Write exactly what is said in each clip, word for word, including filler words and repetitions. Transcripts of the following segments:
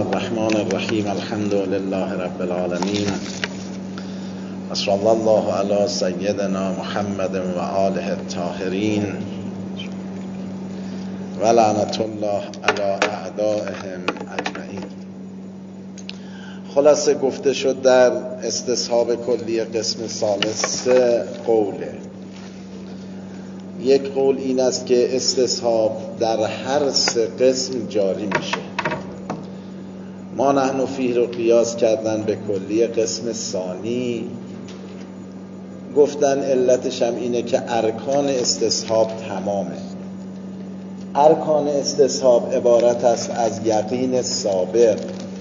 الرحمن الرحیم. الحمد لله رب العالمین و صلی الله علی سیدنا محمد و آله الطاهرین و لعنت الله علی اعدائهم اجمعین. خلاصه گفته شد در استصحاب کلی قسم ثالث سه قوله. یک قول این است که استصحاب در هر سه قسم جاری میشه. ما نحن فیه رو قیاس کردن به کلی قسم ثانی، گفتن علتش هم اینه که ارکان استصحاب تمامه. ارکان استصحاب عبارت است از یقین سابق،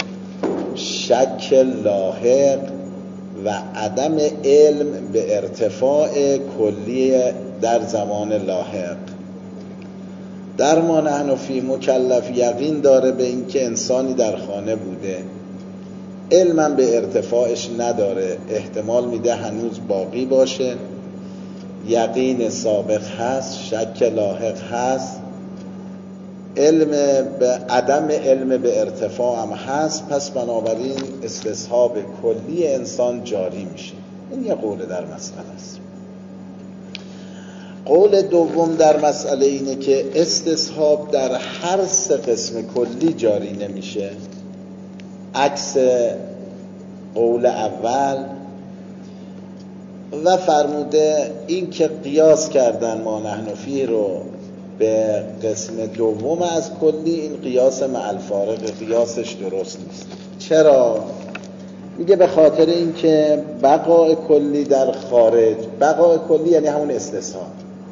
شک لاحق و عدم علم به ارتفاع کلی در زمان لاحق. در ما نحن فی مکلف یقین داره به اینکه انسانی در خانه بوده، علمم به ارتفاعش نداره، احتمال میده هنوز باقی باشه. یقین سابق هست، شک لاحق هست، علم به عدم علم به ارتفاع هم هست. پس بنابراین استصحاب کلی انسان جاری میشه. این یه قول در مسئله است. قول دوم در مسئله اینه که استصحاب در هر سه قسم کلی جاری نمیشه، عکس قول اول. و فرموده این که قیاس کردن ما نحن فیه رو به قسم دوم از کلی، این قیاس مع الفارق، قیاسش درست نیست. چرا؟ میگه به خاطر این که بقای کلی در خارج، بقای کلی یعنی همون استصحاب.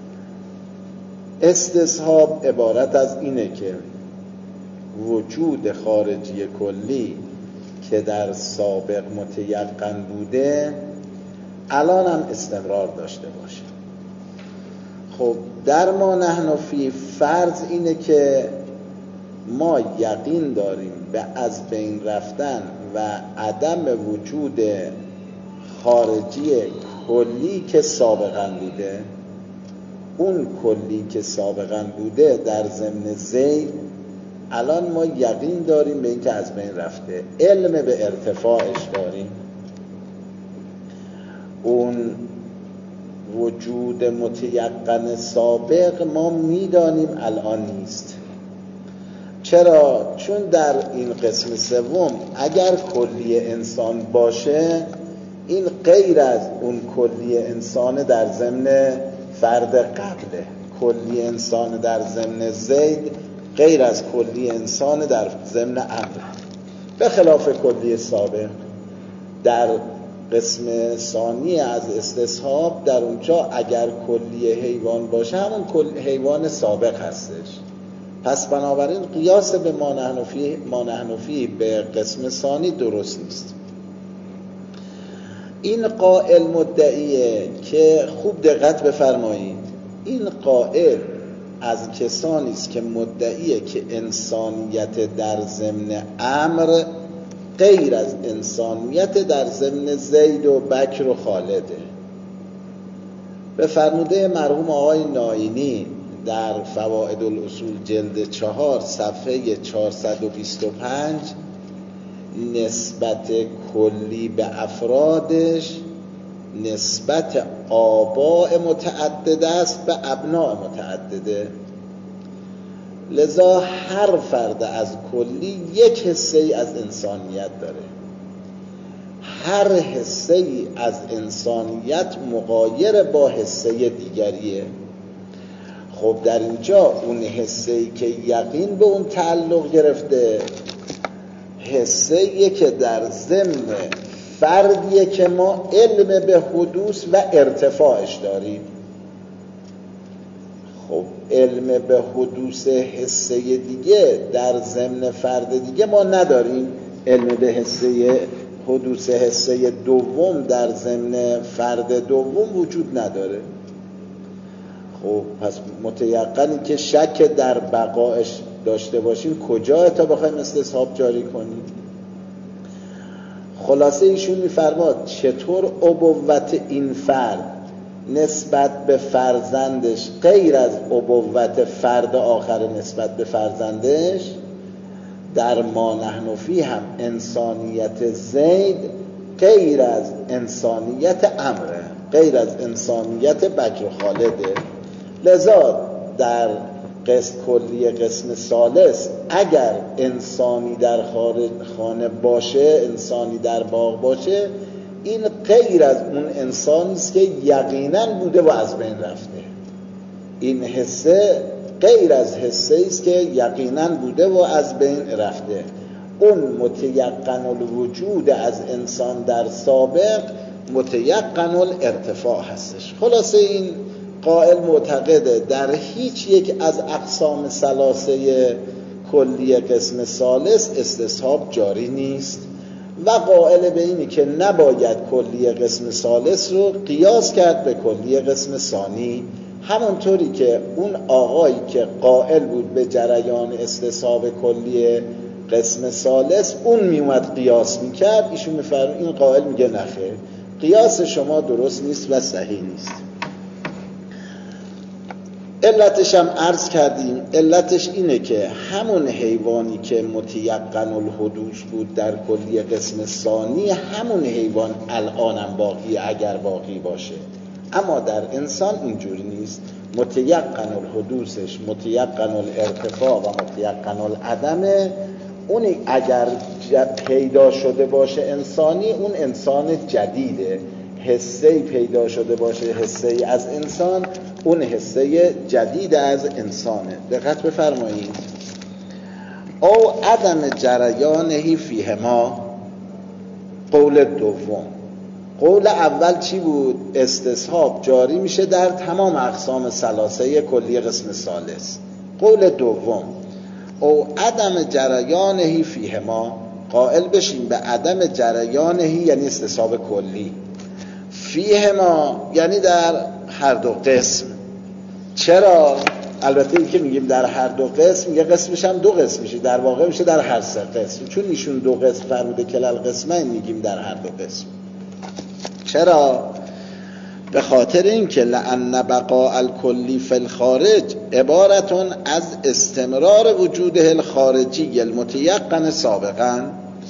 استصحاب عبارت از اینه که وجود خارجی کلی که در سابق متیقن بوده الان هم استمرار داشته باشه. خب در ما نحن فی فرض اینه که ما یقین داریم به از بین رفتن و عدم وجود خارجی کلی که سابقا بوده. اون کلی که سابقا بوده در ضمن زید الان ما یقین داریم به این که از بین رفته، علم به ارتفاعش داریم. اون وجود متیقن سابق ما میدانیم الان نیست. چرا؟ چون در این قسم سوم اگر کلی انسان باشه، این غیر از اون کلی انسان در ضمن فرد قبله. کلی انسان در ضمن زید غیر از کلی انسان در ضمن امر، به خلاف کلی سابق. در قسم ثانی از استصحاب در اونجا اگر کلی حیوان باشه همون کل حیوان سابق هستش. پس بنابراین قیاس به ما نحن فیه ما نحن فیه به قسم ثانی درست نیست. این قائل مدعیه که خوب دقت بفرمایید، این قائل از کسانی است که مدعیه که انسانیت در ضمن امر غیر از انسانیت در ضمن زید و بکر و خالده. به فرموده مرحوم آقای ناینی در فوائد الاصول جلد چهار صفحه چهارصد و بیست و پنج، نسبت کلی به افرادش نسبت آباء متعدده است به ابناء متعدده. لذا هر فرد از کلی یک حصه ای از انسانیت داره. هر حصه ای از انسانیت مغایر با حصه دیگریه. خب در اینجا اون حصه ای که یقین به اون تعلق گرفته، حصه ای که در ضمن فردیه که ما علم به حدوث و ارتفاعش داریم. خب علم به حدوث حصه دیگه در ضمن فرد دیگه ما نداریم. علم به حصه حدوث حصه دوم در ضمن فرد دوم وجود نداره. خب پس متیقنی که شک در بقایش داشته باشیم کجا تا بخوایم استصحاب جاری کنیم؟ خلاصه ایشون میفرماد چطور ابوت این فرد نسبت به فرزندش غیر از ابوت فرد آخر نسبت به فرزندش در ما نحن فیه هم انسانیت زید غیر از انسانیت عمره، غیر از انسانیت بکر خالده. لذا در قسم کلی قسم ثالث اگر انسانی در خارج خانه باشه، انسانی در باغ باشه، این غیر از اون انسانی است که یقینا بوده و از بین رفته. این حسه غیر از حسه است که یقینا بوده و از بین رفته. اون متیقن الوجود از انسان در سابق متیقن الارتفاع هستش. خلاصه این قائل معتقده در هیچ یک از اقسام ثلاثه کلی قسم ثالث استصحاب جاری نیست و قائل به اینی که نباید کلی قسم ثالث رو قیاس کرد به کلی قسم ثانی، همونطوری که اون آقایی که قائل بود به جریان استصحاب کلی قسم ثالث اون میومد قیاس میکرد، ایشون میفرمه این قائل میگه نخیر، قیاس شما درست نیست و صحیح نیست. علتش هم عرض کردیم، علتش اینه که همون حیوانی که متیقن الحدوث بود در کلی قسم ثانی، همون حیوان الانم باقی اگر باقی باشه، اما در انسان اینجوری نیست. متیقن الحدوثش متیقن الارتفاع و متیقن العدمه. اون اگر پیدا شده باشه انسانی، اون انسان جدیده. حسه‌ای پیدا شده باشه، حسه‌ای از انسان، اون حسه جدید از انسانه. دقت بفرمایید. او عدم جریانهی فیهما، قول دوم. قول اول چی بود؟ استصحاب جاری میشه در تمام اقسام ثلاثه کلی قسم ثالث. قول دوم او عدم جریانهی فیهما، قائل بشیم به عدم جریانهی یعنی استصحاب کلی، فیهما یعنی در هر دو قسم. چرا؟ البته این که میگیم در هر دو قسم، یه قسمش هم دو قسم میشه، در واقع میشه در هر سه قسم، چون ایشون دو قسم فرموده کلال قسمه، میگیم در هر دو قسم. چرا؟ به خاطر این که لأن بقاء الکلی فی الخارج عبارتون از استمرار وجوده الخارجی المتیقن سابقا.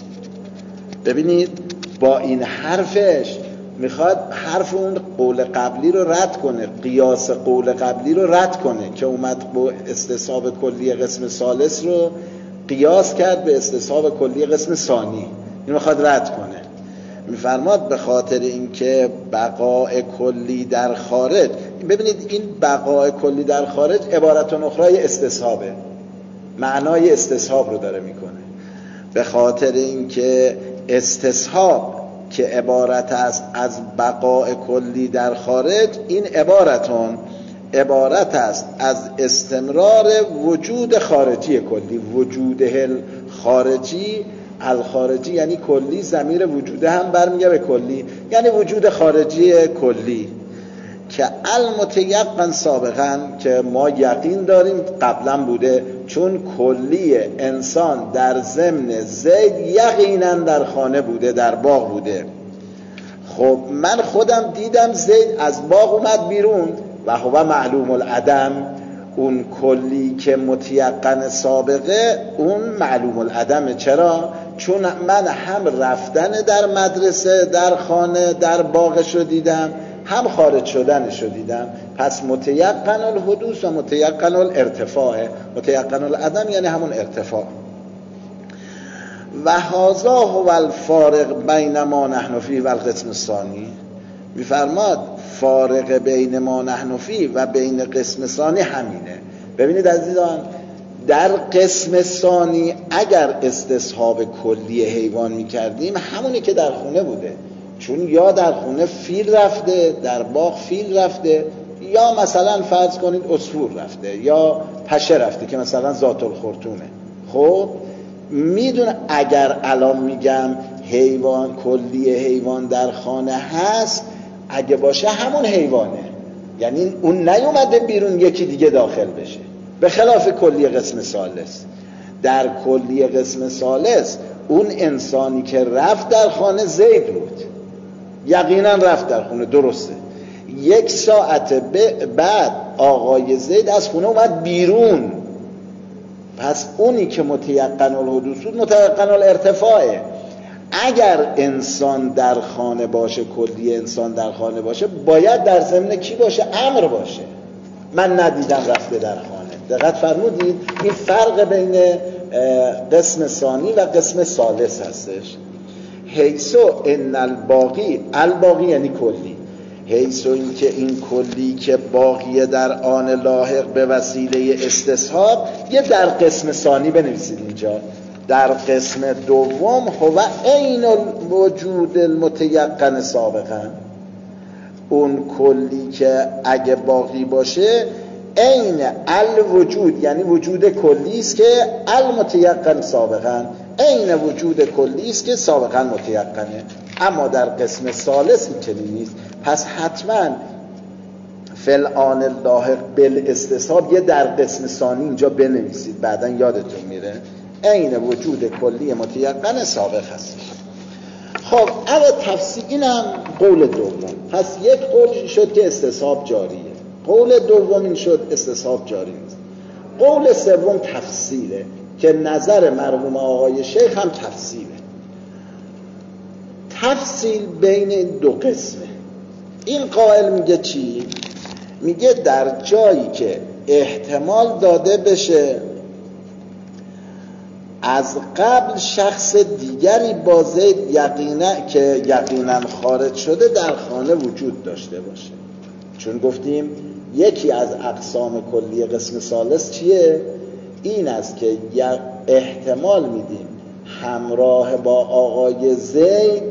ببینید با این حرفش میخواد حرف اون قول قبلی رو رد کنه، قیاس قول قبلی رو رد کنه که اومد با استصحاب کلی قسم ثالث رو قیاس کرد به استصحاب کلی قسم ثانی. این میخواد رد کنه. میفرماد به خاطر اینکه بقاء کلی در خارج، ببینید این بقاء کلی در خارج عبارتون اخرای استصحابه، معنای استصحاب رو داره میکنه. به خاطر اینکه استصحاب که عبارت است از بقاء کلی در خارج، این عبارتون عبارت است از استمرار وجود خارجی کلی. وجود خارجی، الخارجی یعنی کلی، ضمیر وجوده هم برمیگه به کلی، یعنی وجود خارجی کلی که المتیقن سابقا، که ما یقین داریم قبلا بوده، چون کلی انسان در ضمن زید یقینا در خانه بوده، در باغ بوده. خب من خودم دیدم زید از باغ اومد بیرون و هو معلوم العدم. اون کلی که متیقن سابقه اون معلوم العدمه. چرا؟ چون من هم رفتن در مدرسه، در خانه، در باغش رو دیدم، هم خارج شدنش رو دیدم. پس متیقن الحدوث و متیقن الارتفاع. متیقن العدم یعنی همون ارتفاع. و هذا هو الفارق بین ما نحن فیه و القسم الثانی. میفرماد فارق بین ما نحن فیه و بین قسم ثانی همینه. ببینید عزیزان، در قسم ثانی اگر استصحاب کلی حیوان میکردیم، همونی که در خونه بوده، چون یا در خونه فیل رفته، در باغ فیل رفته، یا مثلا فرض کنید عصفور رفته، یا پشه رفته که مثلا ذات الخرطومه. خب میدونه اگر الان میگم حیوان کلی حیوان در خانه هست، اگه باشه همون حیوانه، یعنی اون نیومده بیرون یکی دیگه داخل بشه. به خلاف کلی قسم ثالث، در کلی قسم ثالث اون انسانی که رفت در خانه زید بود، یقینا رفت در خونه، درسته. یک ساعت بعد آقای زید از خونه اومد بیرون، پس اونی که متیقن الحدوث بود متیقن الارتفاعه. اگر انسان در خانه باشه، کلی انسان در خانه باشه، باید در ضمن کی باشه؟ امر باشه. من ندیدم رفته در خانه. دقت فرمودید؟ این فرق بین قسم ثانی و قسم ثالث هستش. حیث ان الباقی، الباقی یعنی کلی، حیث این که این کلی که باقیه در آن لاحق به وسیله استصحاب، یه در قسم ثانی بنویسید اینجا، در قسم دوم هو عین الوجود المتیقن سابقا، اون کلی که اگه باقی باشه عین الوجود یعنی وجود کلی است که المتیقن سابقا، عین وجود کلی است که سابقا متیقنه. اما در قسم ثالث این چنین نیست. پس حتما فلان لاحق بالاستصحاب یه در قسم ثانی اینجا بنویسید، بعدا یادتون میره عین وجود کلی متیقن سابق هست. خب اول تفسیر، اینم قول دوم. پس یک قول شد که استصحاب جاریه، قول دوم این شد استصحاب جاری نیست. قول سوم تفسیره که نظر مرحوم آقای شیخ هم تفسیره. تفصیل بین این دو قسمه. این قائل میگه چی؟ میگه در جایی که احتمال داده بشه از قبل شخص دیگری با زید یقینا که یقینا خارج شده در خانه وجود داشته باشه. چون گفتیم یکی از اقسام کلی قسم ثالث چیه؟ این است که احتمال میدیم همراه با آقای زید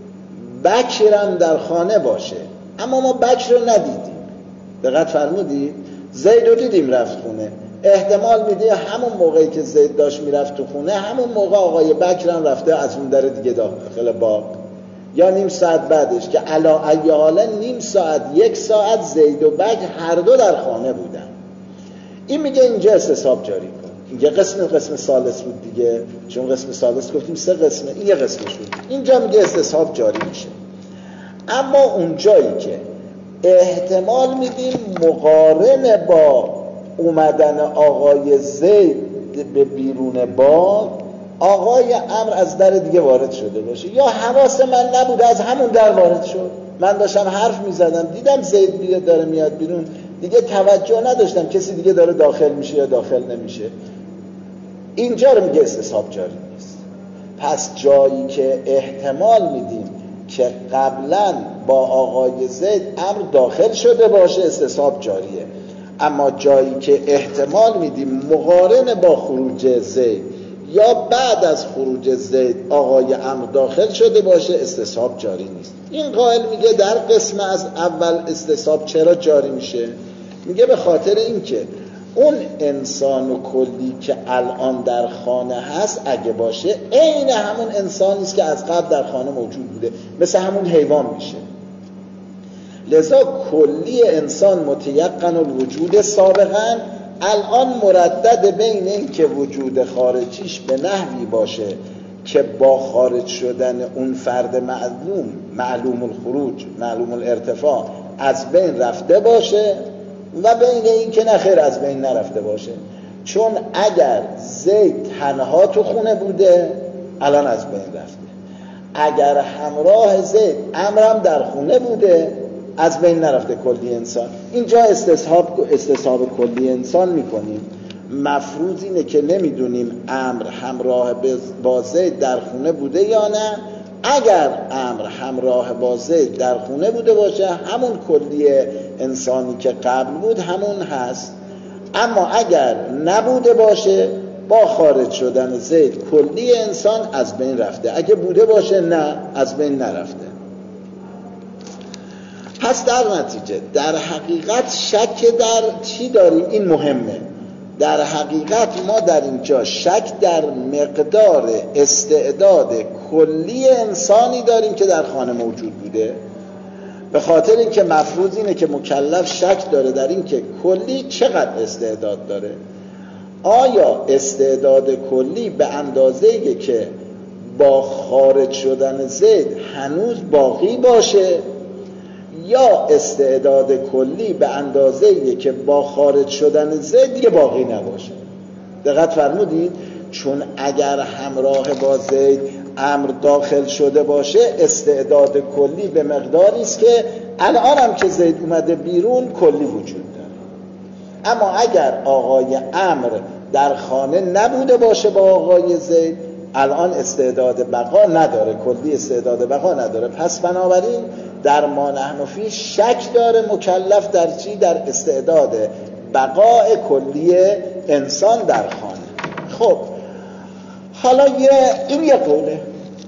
بکرم در خانه باشه، اما ما بکر رو ندیدیم. دقت فرمودید؟ زید رو دیدیم رفت خونه، احتمال میده همون موقعی که زید داشت میرفت تو خونه همون موقع آقای بکرم رفته از اون در دیگه داخل باغ، یا نیم ساعت بعدش که علا ایاله نیم ساعت یک ساعت زید و بکر هر دو در خانه بودن. این میگه اینجا استصحاب جاری کن. اینجا قسم قسم ثالث بود دیگه، چون قسم ثالث گفتیم سه قسمه، این یه قسمش بود. اینجا میگه استصحاب جاری میشه. اما اون جایی که احتمال میدیم مقارن با اومدن آقای زید به بیرون باغ آقای امر از در دیگه وارد شده باشه، یا حواس من نبوده از همون در وارد شد، من داشتم حرف میزدم دیدم زید بیاد داره میاد بیرون، دیگه توجه نداشتم کسی دیگه داره داخل میشه یا داخل نمیشه. اینجا رو میگه استصحاب جاری نیست. پس جایی که احتمال میدیم که قبلا با آقای زید امر داخل شده باشه استصحاب جاریه، اما جایی که احتمال میدیم مقارن با خروج زید یا بعد از خروج زید آقای امر داخل شده باشه استصحاب جاری نیست. این قائل میگه در قسم از اول استصحاب چرا جاری میشه؟ میگه به خاطر اینکه اون انسان و کلی که الان در خانه هست اگه باشه عین همون انسانی است که از قبل در خانه موجود بوده، مثل همون حیوان میشه. لذا کلی انسان متیقن الوجود سابقا الان مردد بین این که وجود خارجیش به نحوی باشه که با خارج شدن اون فرد معلوم معلوم الخروج معلوم الارتفاع از بین رفته باشه و بین این که نخیر از بین نرفته باشه. چون اگر زید تنها تو خونه بوده الان از بین رفته، اگر همراه زید امرم در خونه بوده از بین نرفته کلی انسان. اینجا استصحاب استصحاب کلی انسان میکنیم. مفروض اینه که نمیدونیم امر همراه با زید در خونه بوده یا نه. اگر امر همراه با زید در خونه بوده باشه همون کلی انسانی که قبل بود همون هست، اما اگر نبوده باشه با خارج شدن زید کلی انسان از بین رفته، اگه بوده باشه نه از بین نرفته. پس در نتیجه در حقیقت شک در چی داریم؟ این مهمه. در حقیقت ما در اینجا شک در مقدار استعداد کلی انسانی داریم که در خانه موجود بوده، به خاطر اینکه مفروض اینه که مکلف شک داره در این که کلی چقدر استعداد داره. آیا استعداد کلی به اندازه‌ای که با خارج شدن زید هنوز باقی باشه، یا استعداد کلی به اندازه‌ای که با خارج شدن زید دیگه باقی نباشه. دقت فرمودید؟ چون اگر همراه با زید امر داخل شده باشه استعداد کلی به مقداری است که الان هم که زید اومده بیرون کلی وجود داره. اما اگر آقای امر در خانه نبوده باشه با آقای زید الان استعداد بقا نداره، کلی استعداد بقا نداره. پس بنابراین در ما نحن فی شک داره مکلف در چی؟ در استعداد بقای کلی انسان در خانه. خب حالا یه این یه قوله،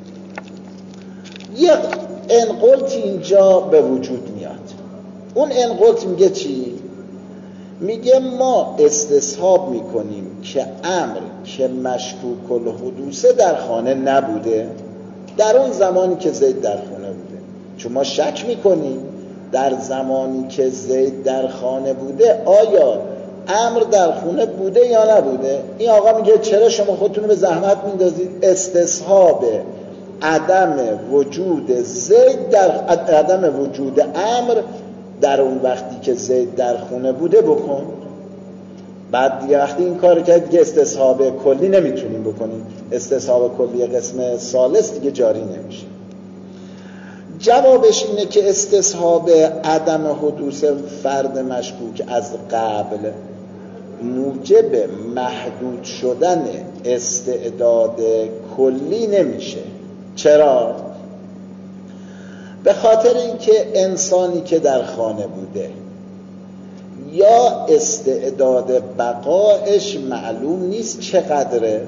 یه انقلت اینجا به وجود میاد. اون انقلت میگه چی؟ میگه ما استصحاب میکنیم که امر که مشکوک الحدوثه در خانه نبوده در اون زمانی که زید در خانه بوده، چون ما شک میکنیم در زمانی که زید در خانه بوده آیا امر در خونه بوده یا نبوده. این آقا میگه چرا شما خودتون به زحمت میندازید استصحاب عدم وجود زید در عدم وجود امر در اون وقتی که زید در خونه بوده بکن. بعد دیگه وقتی این کار کرد دیگه استصحاب کلی نمیتونیم بکنیم، استصحاب کلی قسم ثالث دیگه جاری نمیشه. جوابش اینه که استصحاب عدم حدوث فرد مشکوک از قبل موجب محدود شدن استعداد کلی نمیشه. چرا؟ به خاطر اینکه انسانی که در خانه بوده یا استعداد بقایش معلوم نیست چقدره،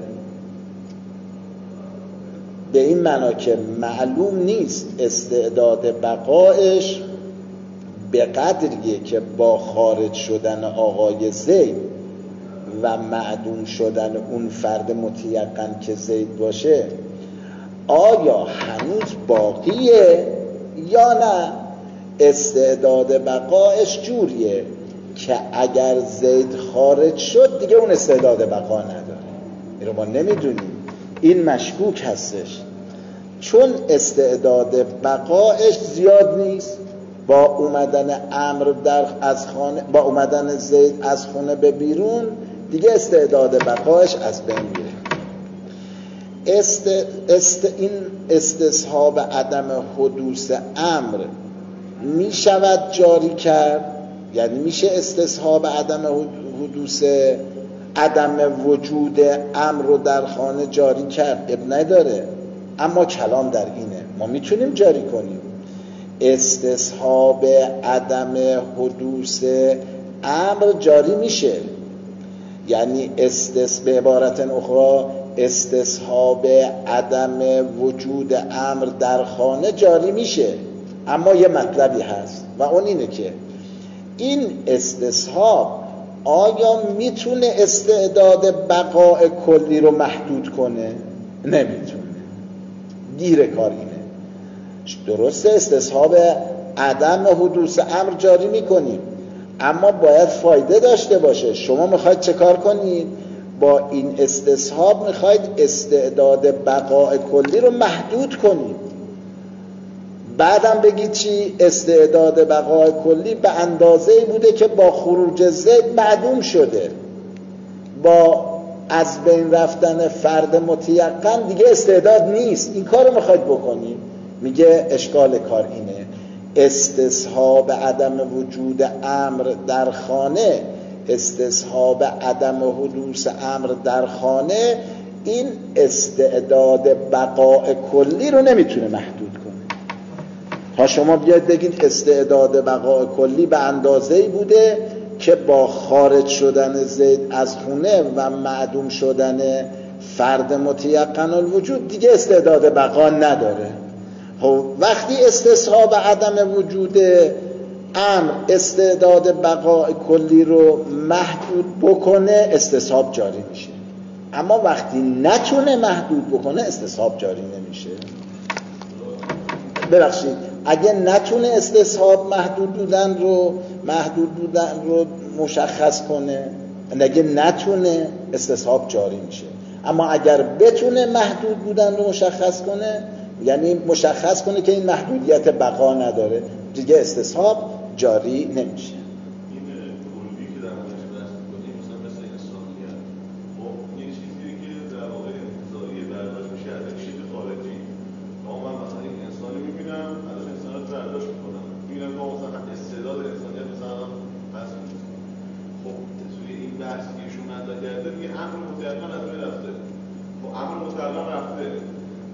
به این معنا که معلوم نیست استعداد بقایش به قدریه که با خارج شدن آقای زید و معدوم شدن اون فرد متیقن که زید باشه آیا هنوز باقیه یا نه. استعداد بقایش جوریه که اگر زید خارج شد دیگه اون استعداد بقا نداره. این رو ما نمیدونیم، این مشکوک هستش، چون استعداد بقایش زیاد نیست. با اومدن امر در از خانه، با اومدن زید از خونه به بیرون دیگه استعداد بقایش از بین میره. است است این استصحاب عدم حدوث امر می شود جاری کرد، یعنی میشه استصحاب عدم حدوث عدم وجود امر رو در خانه جاری کرد، اب نداره. اما کلام در اینه ما میتونیم جاری کنیم. استصحاب عدم حدوث امر جاری میشه، یعنی استس به عبارت اخرى استصحاب عدم وجود امر در خانه جاری میشه. اما یه مطلبی هست و اون اینه که این استصحاب آیا میتونه استعداد بقای کلی رو محدود کنه؟ نمیتونه. گیر کار اینه. درسته استصحاب عدم حدوث امر جاری میکنیم اما باید فایده داشته باشه. شما میخواید چه کار کنید؟ با این استصحاب میخواید استعداد بقای کلی رو محدود کنید. بعدم بگید چی؟ استعداد بقای کلی به اندازه‌ای بوده که با خروج زید معدوم شده، با از بین رفتن فرد متیقن دیگه استعداد نیست. این کار رو میخواید بکنید. میگه اشکال کار اینه استصحاب عدم وجود امر در خانه، استصحاب عدم حدوث امر در خانه این استعداد بقای کلی رو نمیتونه محدود کنه. تا شما بیاید بگید استعداد بقای کلی به اندازه‌ای بوده که با خارج شدن زید از خونه و معدوم شدن فرد متیقن الوجود دیگه استعداد بقا نداره. وقتی استصحاب عدم وجود امر استعداد بقای کلی رو محدود بکنه استصحاب جاری میشه، اما وقتی نتونه محدود بکنه استصحاب جاری نمیشه. ببخشید اگه نتونه استصحاب محدود بودن رو محدود بودن رو مشخص کنه، اگه نتونه استصحاب جاری میشه. اما اگر بتونه محدود بودن رو مشخص کنه، یعنی مشخص کنه که این محدودیت بقا نداره، دیگه استصحاب جاری نمیشه. این کلی که در موردش بحث می‌کنیم مثلا مثل انسانیت،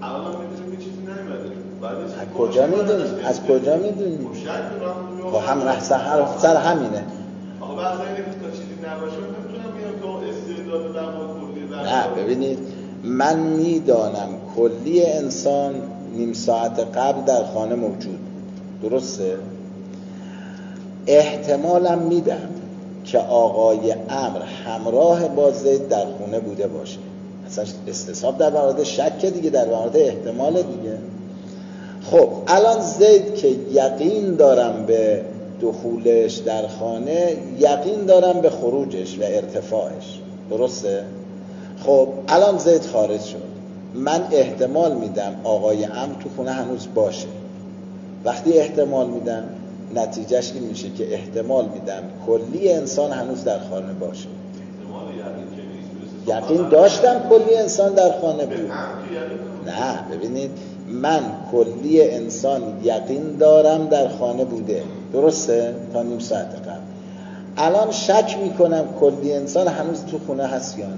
الان هم میدونیم چیزی نمیبره. از کجا میدونیم؟ از کجا میدونیم؟ با هم رحصه سر همینه. آقا بعضی اینه که تا چیزی نباشه نمیتونم بیان که استعداد بقا کلی نه ببینید من میدانم کلی انسان نیم ساعت قبل در خانه موجود، درسته؟ احتمالم میدم که آقای امر همراه با زید در خونه بوده باشه. اصلا استصحاب در مورد شک دیگه، در مورد احتمال دیگه. خب الان زید که یقین دارم به دخولش در خانه، یقین دارم به خروجش و ارتفاعش، درسته؟ خب الان زید خارج شد، من احتمال میدم آقای امر تو خونه هنوز باشه. وقتی احتمال میدم نتیجهش این میشه که احتمال میدم کلی انسان هنوز در خانه باشه. یقین داشتم کلی انسان در خانه بود. نه ببینید من کلی انسان یقین دارم در خانه بوده، درسته؟ تا نیم ساعت قبل. الان شک میکنم کلی انسان هنوز تو خونه هست یا نه.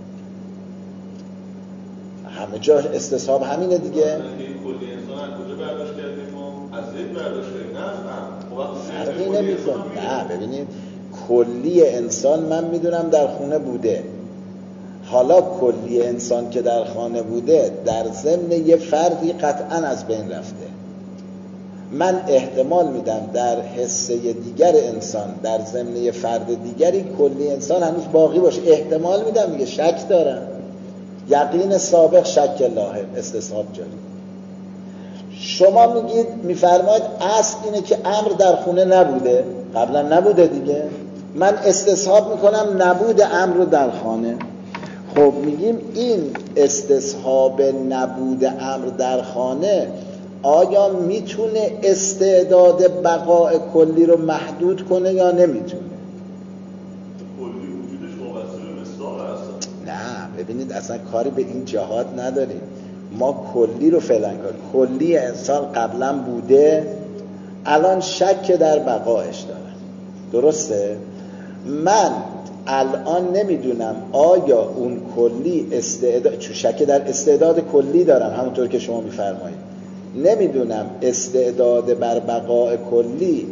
همه جا استصحاب همینه دیگه. کلی انسان از کجا برداشت کردیم؟ از زید برداشت کردیم، نه فرقی نمیکنه. نه ببینید کلی انسان من میدونم در خونه بوده. حالا کلی انسان که در خانه بوده در ضمن یه فردی قطعا از بین رفته. من احتمال میدم در حصه دیگر انسان در ضمن یه فرد دیگری کلی انسان هنوز باقی باشه. احتمال میدم دیگه، شک دارم. یقین سابق شک لاحق، استصحاب جاری. شما میگید میفرماید اصل اینه که امر در خونه نبوده، قبلا نبوده دیگه. من استصحاب میکنم نبود امر رو در خانه. خب میگیم این استصحاب نبود امر در خانه آیا میتونه استعداد بقای کلی رو محدود کنه یا نمیتونه؟ کلی وجودش وابسته به مصداق هست. نه ببینید اصلا کاری به این جهات نداریم. ما کلی رو فعلا کار کلی انسان قبلا بوده، الان شک در بقایش دارم، درسته؟ من الان نمیدونم آیا اون کلی استعداد، چون شک در استعداد کلی دارم همونطور که شما میفرمایید، نمیدونم استعداد بر بقای کلی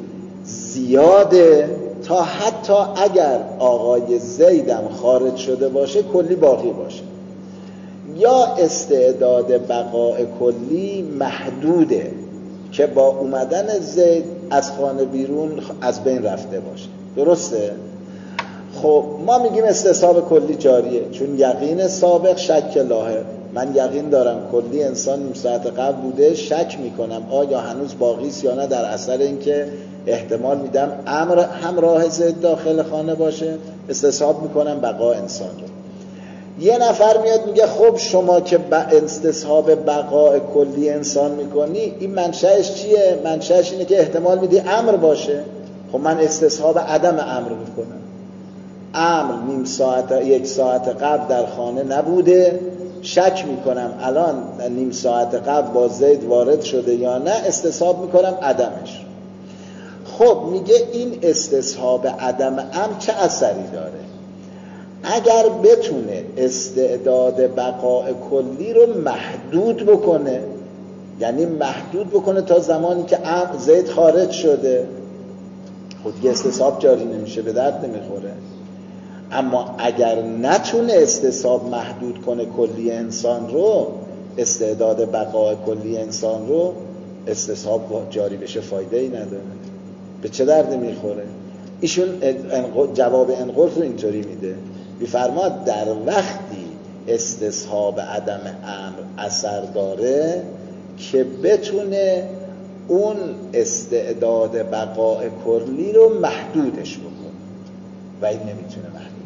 زیاده تا حتی اگر آقای زیدم خارج شده باشه کلی باقی باشه، یا استعداد بقای کلی محدوده که با اومدن زید از خانه بیرون از بین رفته باشه، درسته؟ خب ما میگیم استصحاب کلی جاریه چون یقین سابق شک لاحق. من یقین دارم کلی انسان نیم ساعت قبل بوده، شک میکنم آیا هنوز باقی است یا نه، در اثر اینکه احتمال میدم امر همراه زید داخل خانه باشه، استصحاب میکنم بقا انسان رو. یه نفر میاد میگه خب شما که استصحاب بقای کلی انسان میکنی این منشأش چیه؟ منشأش اینه که احتمال میدی امر باشه. خب من استصحاب عدم امر میکنم. امر نیم ساعت یک ساعت قبل در خانه نبوده، شک میکنم الان نیم ساعت قبل با زید وارد شده یا نه، استصحاب میکنم عدمش. خب میگه این استصحاب عدم امر چه اثری داره؟ اگر بتونه استعداد بقای کلی رو محدود بکنه، یعنی محدود بکنه تا زمانی که امر زید خارج شده، خود یه استصحاب جاری نمیشه، به درد نمیخوره. اما اگر نتونه استصحاب محدود کنه کلی انسان رو، استعداد بقای کلی انسان رو، استصحاب جاری بشه فایده ای نداره، به چه درد میخوره؟ ایشون جواب انقلف رو اینطوری میده، میفرماد در وقتی استصحاب عدم امر اثر داره که بتونه اون استعداد بقای کلی رو محدودش بکنه و این نمیتونه محدود بکنه.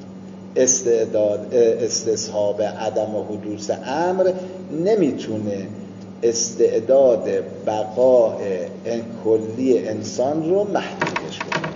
استعداد استصحاب عدم و حدوث امر نمیتونه استعداد بقای کلی انسان رو محدودش بکنه.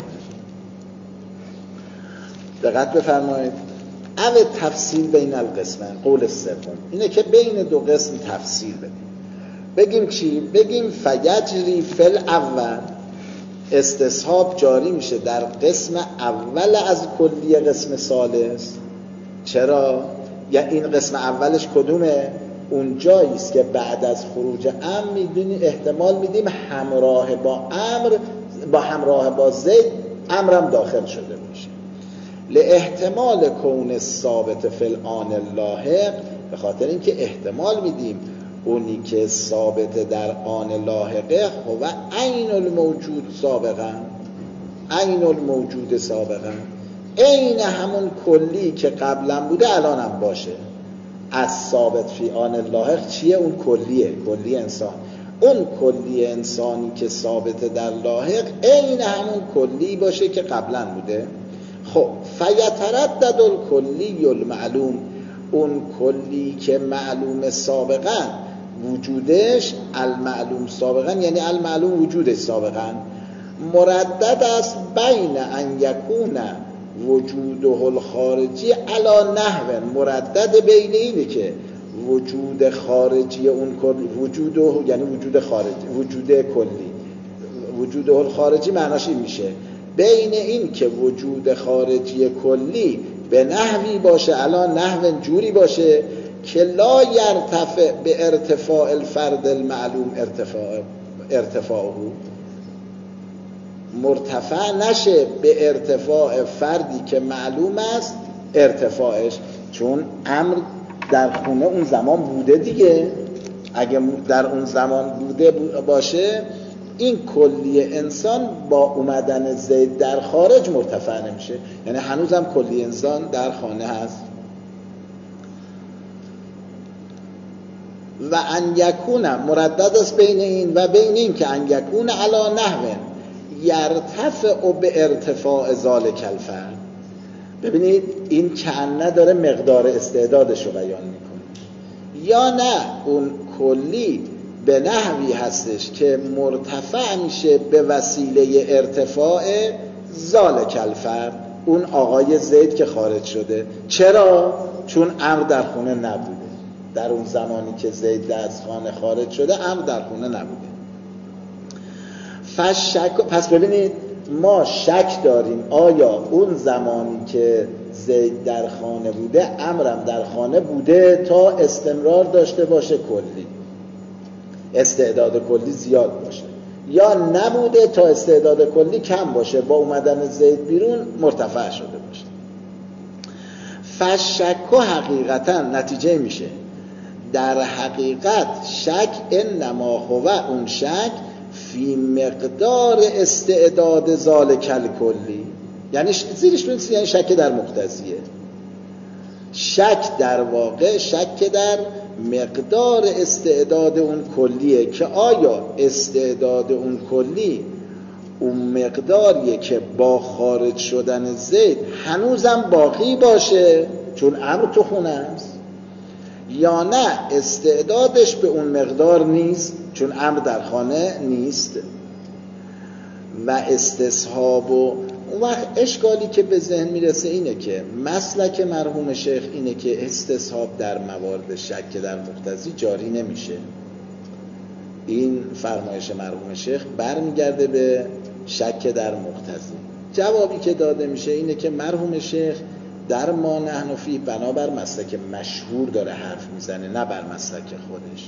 دقت بفرمایید. اول تفصیل بین القسمین، قول سوم اینه که بین دو قسم تفصیل بدیم. بگیم چی؟ بگیم فیجری فل اول، استصحاب جاری میشه در قسم اول از کلی قسم ثالث. چرا؟ یا این قسم اولش کدومه؟ اون جایی است که بعد از خروج امر میدونی احتمال میدیم همراه با امر با همراه با زید امرم داخل شده باشه. لاحتمال کون ثابت فی الآن لاحق، به خاطر اینکه احتمال میدیم اونی که ثابت در آن لاحقه هو عین الموجود سابقا، عین الموجود سابقا، عین همون کلی که قبلا بوده الان هم باشه. از ثابت فی آن لاحق چیه؟ اون کلیه، کلی انسان. اون کلی انسانی که ثابت در لاحق عین همون کلی باشه که قبلا بوده. خب فیتردد الکلی المعلوم، اون کلی که معلوم سابقا وجودش، المعلوم سابقا یعنی المعلوم وجودش سابقا، مردد است بین ان یکون وجوده الخارجی علی نحو، مردد بین اینه که وجود خارجی اون کلی، وجوده یعنی وجود خارجی، وجود کلی، وجوده الخارجی معناش این میشه بین این که وجود خارجی کلی به نحوی باشه، الان نحو جوری باشه که لا یرتفع به ارتفاع الفرد المعلوم ارتفاع ارتفاعه، مرتفع نشه به ارتفاع فردی که معلوم است ارتفاعش، چون امر در خونه اون زمان بوده دیگه. اگه در اون زمان بوده باشه این کلی انسان با اومدن زید در خارج مرتفع نمیشه، یعنی هنوزم کلی انسان در خانه هست. و ان یکون مردد است بین این و بین این که ان یکون علی نحو یرتفع به ارتفاع ذالک الفرد. ببینید این کأنه داره مقدار استعدادش رو بیان میکنه، یا نه اون کلی به نحوی هستش که مرتفع میشه به وسیله ارتفاع ذالک الفرد، اون آقای زید که خارج شده. چرا؟ چون امر در خونه نبوده، در اون زمانی که زید از خانه خارج شده امر در خونه نبوده. فشک، پس ببینید ما شک داریم آیا اون زمانی که زید در خانه بوده امرم در خانه بوده تا استمرار داشته باشه، کلی استعداد کلی زیاد باشه، یا نبوده تا استعداد کلی کم باشه، با اومدن زید بیرون مرتفع شده باشه. فشک حقیقتا نتیجه میشه در حقیقت شک انما هو، اون شک فی مقدار استعداد ذالک الکلی، یعنی زیرش بنویسید یعنی شک در مقتضیه. شک در واقع شک در مقدار استعداد اون کلیه که آیا استعداد اون کلی اون مقداریه که با خارج شدن زید هنوزم باقی باشه چون امر تو خونه است، یا نه استعدادش به اون مقدار نیست چون امر در خانه نیست. و استصحاب و اون وقت اشکالی که به ذهن میرسه اینه که مسلک مرحوم شیخ اینه که استصحاب در موارد شک در مقتضی جاری نمیشه. این فرمایش مرحوم شیخ برمیگرده به شک در مقتضی. جوابی که داده میشه اینه که مرحوم شیخ در ما نحن فی بنابر مسلک مشهور داره حرف میزنه، نه بر مسلک خودش.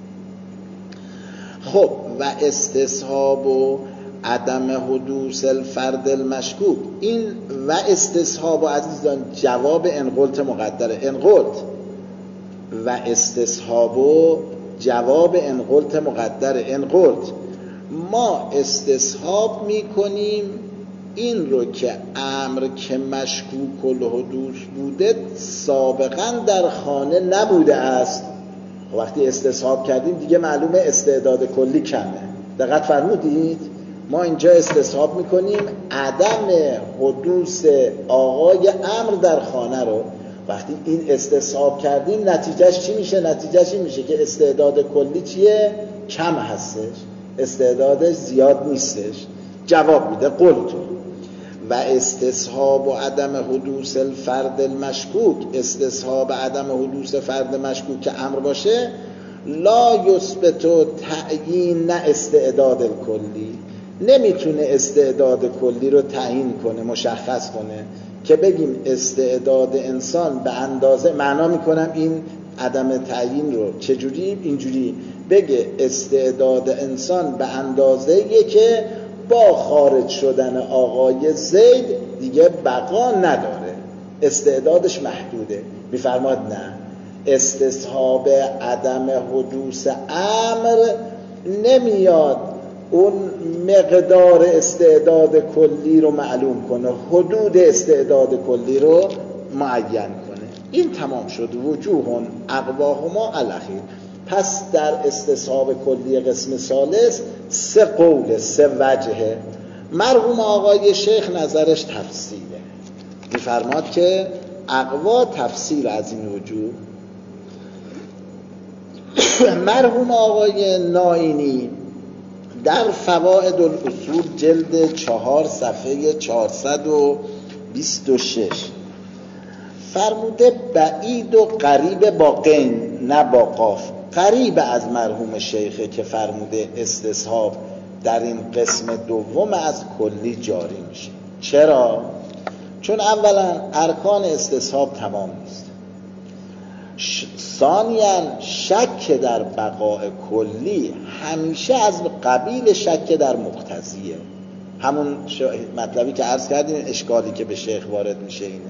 خب و استصحاب و عدم حدوث الفرد المشکوک، این و استصحاب و عزیزان جواب انقلت مقدره. انقلت و استصحاب و جواب انقلت مقدره. انقلت ما استصحاب میکنیم این رو که امر که مشکوک الحدوث بوده سابقا در خانه نبوده است. وقتی استصحاب کردیم دیگه معلومه استعداد کلی کمه. دقت فرمودید؟ ما اینجا استصحاب میکنیم عدم حدوث آقای امر در خانه رو. وقتی این استصحاب کردیم نتیجهش چی میشه؟ نتیجهش این میشه که استعداد کلی چیه؟ کم هستش، استعدادش زیاد نیستش. جواب میده قلت و استصحاب و عدم حدوث الفرد المشکوک، استصحاب عدم حدوث فرد مشکوک که امر باشه، لا یثبت تعیین نه استعداد کلی، نمیتونه استعداد کلی رو تعیین کنه، مشخص کنه که بگیم استعداد انسان به اندازه، معنا میکنم این عدم تعیین رو چجوری؟ اینجوری بگه استعداد انسان به اندازه‌ایه که با خارج شدن آقای زید دیگه بقا نداره، استعدادش محدوده. میفرماد نه، استصحاب عدم حدوث امر نمیاد اون مقدار استعداد کلی رو معلوم کنه، حدود استعداد کلی رو معین کنه. این تمام شد. وجوه اقواهما الاخیر. پس در استصحاب کلی قسم ثالث سه قول، سه وجهه. مرحوم آقای شیخ نظرش تفصیله، میفرماد که اقوا تفصیل از این وجوه. مرحوم آقای نائینی در فوائد الاصول جلد چهار صفحه چهارصد و بیست و شش فرموده بعید و قریب با قین، نه با قاف، قریب از مرحوم شیخه که فرموده استصحاب در این قسم دوم از کلی جاری میشه. چرا؟ چون اولا ارکان استصحاب تمام نیست، ثانیاً شک در بقاء کلی همیشه از قبیل شک در مقتضیه. همون مطلبی که عرض کردیم، اشکالی که به شیخ وارد میشه اینه.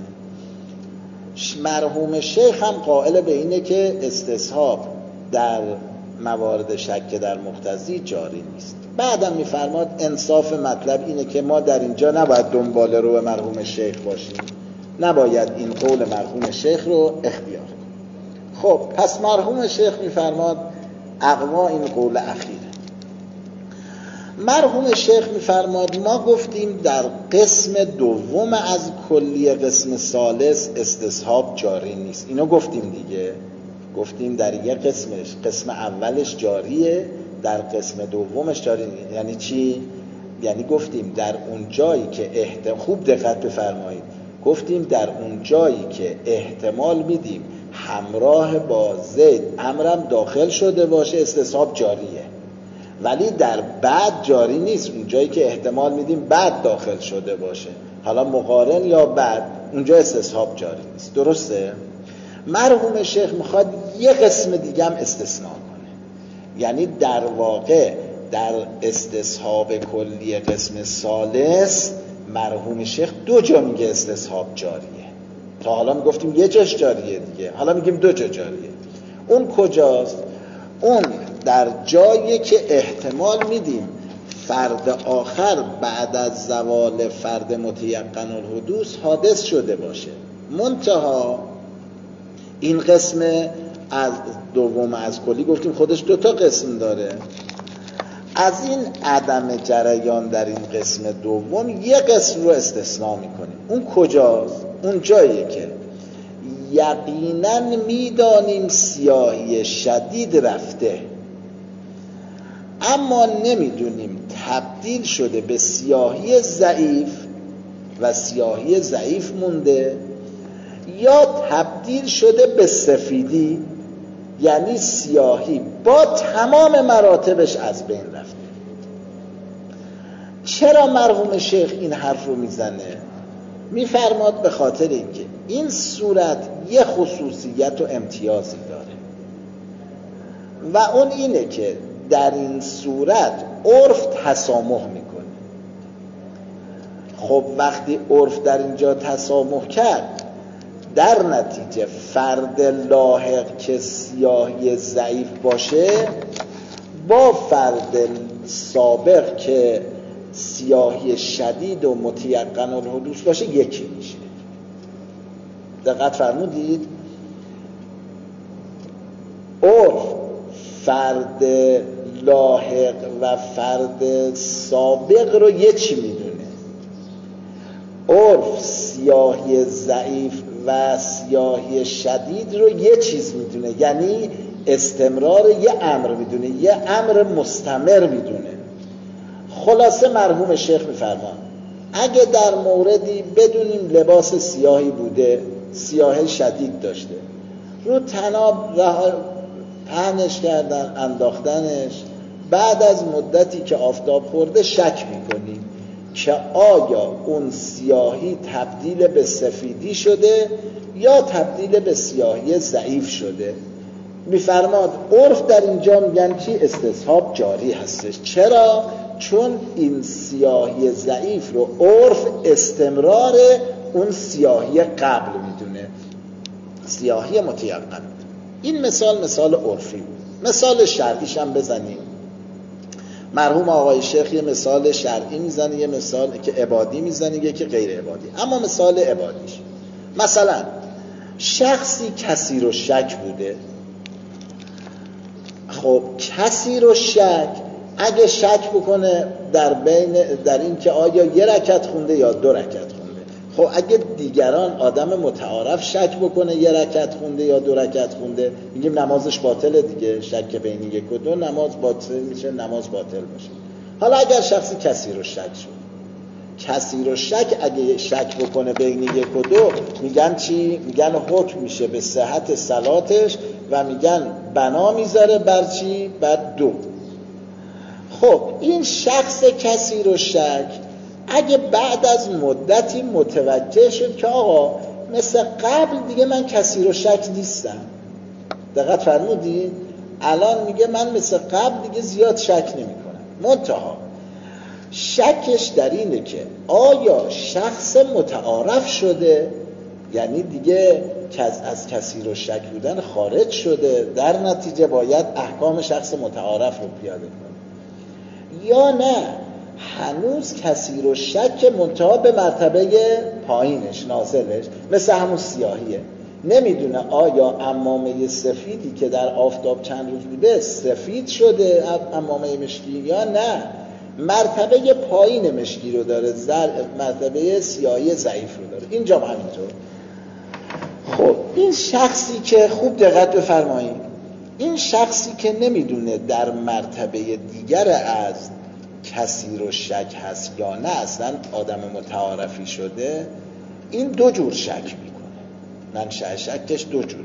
مرحوم شیخ هم قائل به اینه که استصحاب در موارد شک در مقتضی جاری نیست. بعدم میفرماد انصاف مطلب اینه که ما در اینجا نباید دنبال رو به مرحوم شیخ باشیم، نباید این قول مرحوم شیخ رو اختیار کنیم. خب پس مرحوم شیخ میفرماد اقوا این قول اخیره. مرحوم شیخ میفرماد ما گفتیم در قسم دوم از کلی قسم ثالث استصحاب جاری نیست. اینو گفتیم دیگه، گفتیم در یک قسمش، قسم اولش جاریه، در قسم دومش جاری نیست. یعنی چی؟ یعنی گفتیم در اون جایی که احتمال، خوب دقت بفرمایید، گفتیم در اون جایی که احتمال میدیم همراه با زید امرم داخل شده باشه استصحاب جاریه، ولی در بعد جاری نیست. اون جایی که احتمال میدیم بعد داخل شده باشه، حالا مقارن یا بعد، اونجا استصحاب جاری نیست. درسته؟ مرحوم شیخ میخواد یه قسم دیگه هم استثناء کنه، یعنی در واقع در استصحاب کلی قسم ثالث مرحوم شیخ دو جا میگه استصحاب جاریه. تا حالا میگفتیم یه جاش جاریه دیگه، حالا میگیم دو جا جاریه. اون کجاست؟ اون در جایی که احتمال میدیم فرد آخر بعد از زوال فرد متیقن الحدوث حادث شده باشه. منتها این قسم از دوم از کلی گفتیم خودش دوتا قسم داره. از این عدم جریان در این قسم دوم یه قسم رو استثناء میکنیم. اون کجاست؟ اون جاییه که یقینا میدانیم سیاهی شدید رفته، اما نمیدونیم تبدیل شده به سیاهی ضعیف و سیاهی ضعیف مونده یا تبدیل شده به سفیدی، یعنی سیاهی با تمام مراتبش از بین رفته. چرا مرحوم شیخ این حرف رو میزنه؟ میفرماد به خاطر اینکه این صورت یه خصوصیت و امتیازی داره و اون اینه که در این صورت عرف تسامح میکنه. خب وقتی عرف در اینجا تسامح کرد، در نتیجه فرد لاحق که سیاهی ضعیف باشه با فرد سابق که سیاهی شدید و متیقن الحدوث باشه یکی میشه. دقت فرمودید؟ عرف فرد لاحق و فرد سابق رو یه چی میدونه، عرف سیاهی ضعیف و سیاهی شدید رو یه چیز میدونه، یعنی استمرار یه امر میدونه، یه امر مستمر میدونه. خلاصه مرحوم شیخ میفرمان اگه در موردی بدونیم لباس سیاهی بوده، سیاهی شدید داشته، رو تناب پهنش کردن، انداختنش، بعد از مدتی که آفتاب خورده شک میکنیم که آیا اون سیاهی تبدیل به سفیدی شده یا تبدیل به سیاهی ضعیف شده. میفرماد عرف در اینجا میگن چی؟ استصحاب جاری هستش. چرا؟ چون این سیاهی ضعیف رو عرف استمرار اون سیاهی قبل میدونه، سیاهی متیقن. این مثال مثال عرفی بود. مثال شرعیش هم بزنیم. مرحوم آقای شیخ یه مثال شرعی میزنه، یه مثال که عبادی میزنه، یه که غیر عبادی. اما مثال عبادیش، مثلا شخصی کثیر و شک بوده. خب کثیر و شک، اگه شک بکنه در بین در این که آیا یه رکعت خونده یا دو رکعت خونده، خب اگه دیگران آدم متعارف شک بکنه یه رکعت خونده یا دو رکعت خونده، میگیم نمازش باطله دیگه. شک بین یک و دو نماز باطل میشه، نماز باطل میشه. حالا اگر شخصی کثیر و شک شد، کثیر و شک اگه شک بکنه بین یک و دو، میگن چی؟ میگن حکم میشه به صحت صلاتش و میگن بنا میذاره بر چی؟ بر دو. خب این شخص کثیر و شک اگه بعد از مدتی متوجه شد که آقا مثل قبل دیگه من کثیر و شک نیستم، دقت فرمودید؟ الان میگه من مثل قبل دیگه زیاد شک نمی کنم. منتها شکش در اینه که آیا شخص متعارف شده، یعنی دیگه از کثیر و شک بودن خارج شده، در نتیجه باید احکام شخص متعارف رو پیاده کنه، یا نه هنوز کثیر و شک منتها به مرتبه پایینش نازلش، مثل همون سیاهیه. نمیدونه آیا عمامه سفیدی که در آفتاب چند روز بوده سفید شده عمامه مشکی یا نه، مرتبه پایین مشکی رو داره، زر... مرتبه سیاهی ضعیف رو داره. اینجا همینطور. خب این شخصی که خوب دقت بفرمایید، این شخصی که نمیدونه در مرتبه دیگر از کثیر و شک هست یا نه، اصلا آدم متعارفی شده، این دو جور شک میکنه. منشأ شکش دو جوره.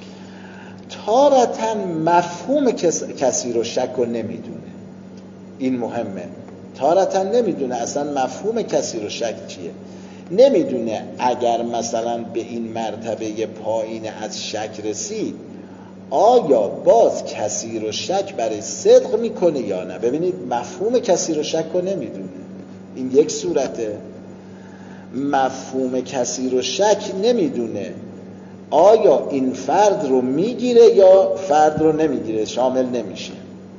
تارةً مفهوم کثیر و شک رو نمیدونه، این مهمه. تارةً نمیدونه اصلا مفهوم کثیر و شک چیه. نمیدونه اگر مثلا به این مرتبه پایین از شک رسید آیا باز کثیر و شک برای صدق میکنه یا نه. ببینید مفهوم کثیر و شک رو نمیدونه، این یک صورته. مفهوم کثیر و شک نمیدونه آیا این فرد رو میگیره یا فرد رو نمیگیره، شامل نمیشه.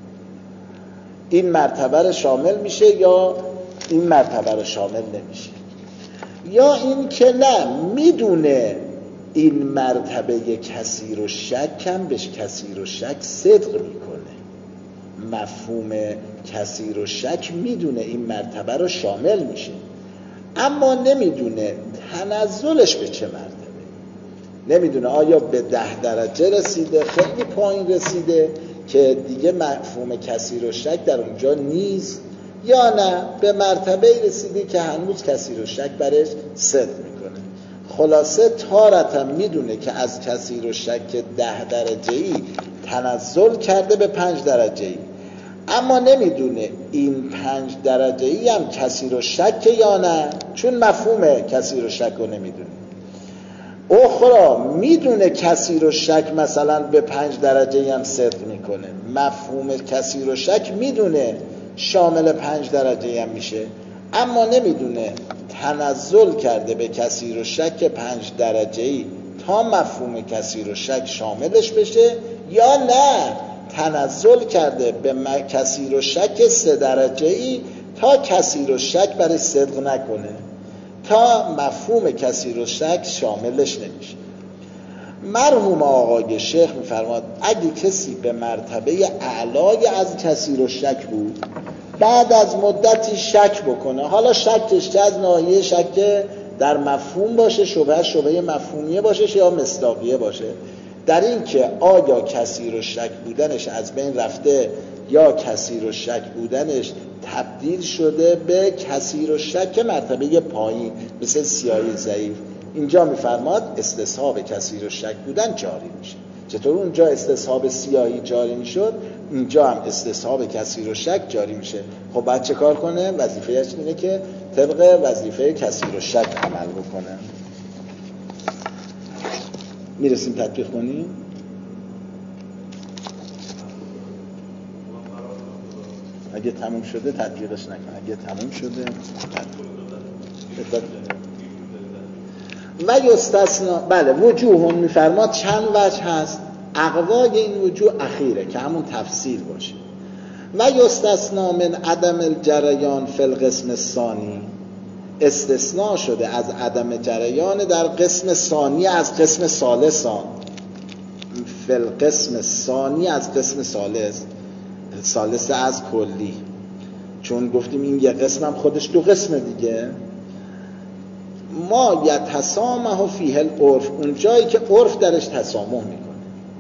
این مرتبه رو شامل میشه یا این مرتبه رو شامل نمیشه. یا این که نه میدونه این مرتبه کثیر و شک هم بهش کثیر و شک صدق میکنه. مفهوم کثیر و شک میدونه این مرتبه رو شامل میشه، اما نمیدونه تنزلش به چه مرتبه. نمیدونه آیا به ده درجه رسیده، خیلی پایین رسیده که دیگه مفهوم کثیر و شک در اونجا نیست، یا نه به مرتبه رسیده که هنوز کثیر و شک برش صدق میکنه. خلاصه تارةً میدونه که از کثیر و شک ده درجه‌ای تنزل کرده به پنج درجه‌ای، اما نمیدونه این پنج درجه‌ای هم کثیر و شک یا نه، چون مفهوم کثیر و شک رو نمیدونه. اخرى میدونه کثیر و شک مثلا به پنج درجه‌ای هم صدق میکنه، مفهوم کثیر و شک میدونه شامل پنج درجه‌ای هم میشه، اما نمیدونه تنزل کرده به کثیر و شک پنج درجه‌ای تا مفهوم کثیر و شک شاملش بشه، یا نه تنزل کرده به کثیر و شک سه درجه‌ای تا کثیر و شک برای صدق نکنه، تا مفهوم کثیر و شک شاملش نمیشه. مرحوم آقای شیخ میفرماد اگه کسی به مرتبه اعلای از کثیر و شک بود، بعد از مدتی شک بکنه، حالا شکش چه از ناحیه شک در مفهوم باشه، شبهه شبهه مفهومیه باشه یا مصداقیه باشه، در این که آیا کثیر و شک بودنش از بین رفته یا کثیر و شک بودنش تبدیل شده به کثیر و شک مرتبه پایین مثل سیاهی ضعیف، اینجا میفرماد استصحاب کثیر و شک بودن جاری میشه. چطور اونجا استصحاب سیاهی جاری میشد، اینجا هم استصحاب کثیر و شک جاری میشه. خب بعد چه کار کنه؟ وظیفه‌اش اینه که طبق وظیفه کثیر و شک عمل بکنه. میرسیم تطبیق کنیم. اگه تموم شده تطبیقش نکن، اگه تموم شده و یستثنا. بله وجوهون میفرماد چند وجه هست، اقوای این وجوه اخیره که همون تفسیر باشه. و یستثنا من عدم الجریان فی القسم الثانی، استثناء شده از عدم جریان در قسم ثانی از قسم ثالثان، فی القسم ثانی از قسم ثالث، ثالث از کلی، چون گفتیم این یک قسم هم خودش دو قسم دیگه. ما یتسامح فیه العرف، اون جایی که عرف درش تسامح میکنه.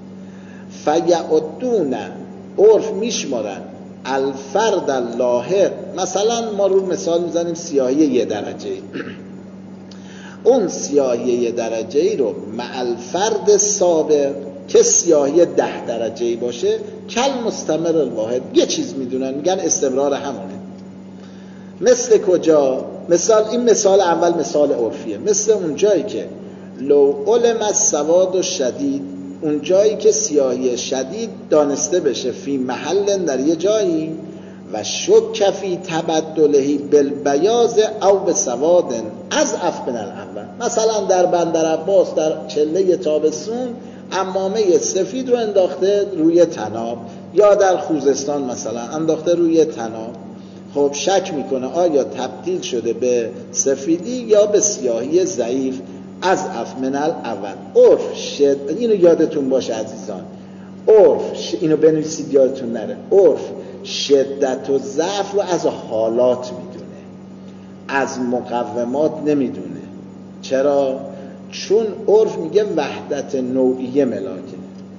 فیعدون، عرف میشمارن الفرد اللاحق، مثلا ما رو مثال میزنیم سیاهی یه درجه ای، اون سیاهی یه درجه ای رو مع الفرد سابق که سیاهی ده درجه ای باشه کل مستمر الواحد، یه چیز میدونن میگن استمرار همونه. مثل کجا؟ مثال این مثال اول مثال عرفیه، مثل اون جایی که لو علم السواد الشدید، اون جایی که سیاهی شدید دانسته بشه فی محل در یه جایی و شک فی تبدلهی بالبیاض او بسواد از اف من الاول، مثلا در بندر عباس در چله تابستون عمامه سفید رو انداخته روی طناب، یا در خوزستان مثلا انداخته روی طناب، خب شک میکنه آیا تبدیل شده به سفیدی یا به سیاهی ضعیف از اف من الاول. عرف شد، اینو یادتون باشه عزیزان، عرف ش... اینو بنویسید یادتون نره، عرف شدت و ضعف رو از حالات میدونه، از مقومات نمیدونه. چرا؟ چون عرف میگه وحدت نوعیه ملاکه.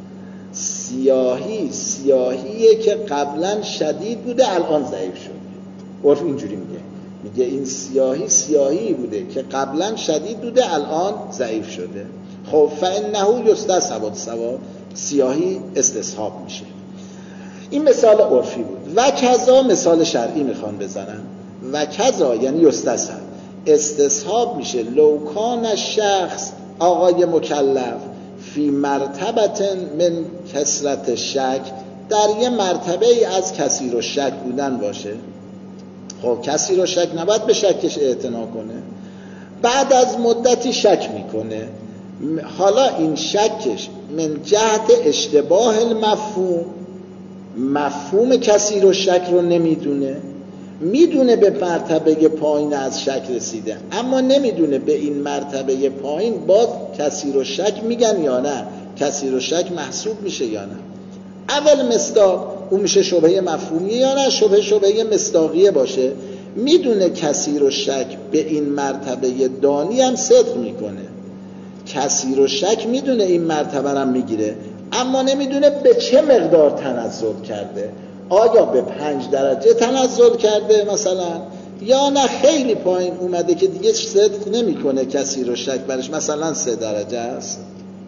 سیاهی سیاهیه که قبلا شدید بوده الان ضعیف شده، عرف اینجوری میگه، میگه این سیاهی سیاهی بوده که قبلا شدید بوده الان ضعیف شده. خب فانه یستصحب السواد، سیاهی استصحاب میشه. این مثال عرفی بود. و کذا مثال شرعی میخوان بزنن، و کذا یعنی یستصحب، استصحاب میشه لو کان الشخص، آقای مکلف، فی مرتبت من کثرت شک، در یه مرتبه ای از کثیر و شک بودن باشه. خب کثیر و شک نباید به شکش اعتنا کنه، بعد از مدتی شک میکنه، حالا این شکش من جهت اشتباه المفهوم، مفهوم کثیر و شک رو نمیدونه، میدونه به مرتبه پایین از شک رسیده اما نمیدونه به این مرتبه پایین باز کثیر و شک میگن یا نه، کثیر و شک محسوب میشه یا نه. اول مصداق اون میشه شبهه مفهومیه یا نه، شبهه شبهه مصداقیه باشه، میدونه کثیر و شک به این مرتبه دانی هم صدق میکنه، کثیر و شک میدونه این مرتبه هم میگیره اما نمیدونه به چه مقدار تنزل کرده، آیا به پنج درجه تنزل کرده مثلا یا نه خیلی پایین اومده که دیگه صدق نمیکنه کثیر و شک برش، مثلا سه درجه است.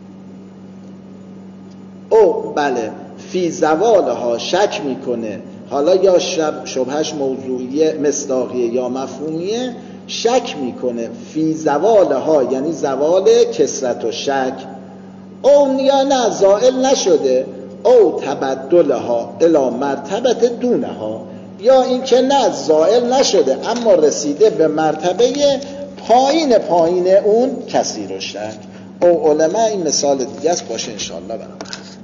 او بله فی زوالها شک میکنه، حالا یا شبهش موضوعیه مصداقیه یا مفهومیه، شک میکنه فی زوالها یعنی زوال کثرت و شک، او یا نه زائل نشده، او تبدلها الی مرتبت دونها، یا اینکه نه زائل نشده اما رسیده به مرتبه پایین پایین اون کثیر و شک. او علماء این مثال دیگه است باشه انشاءالله برام.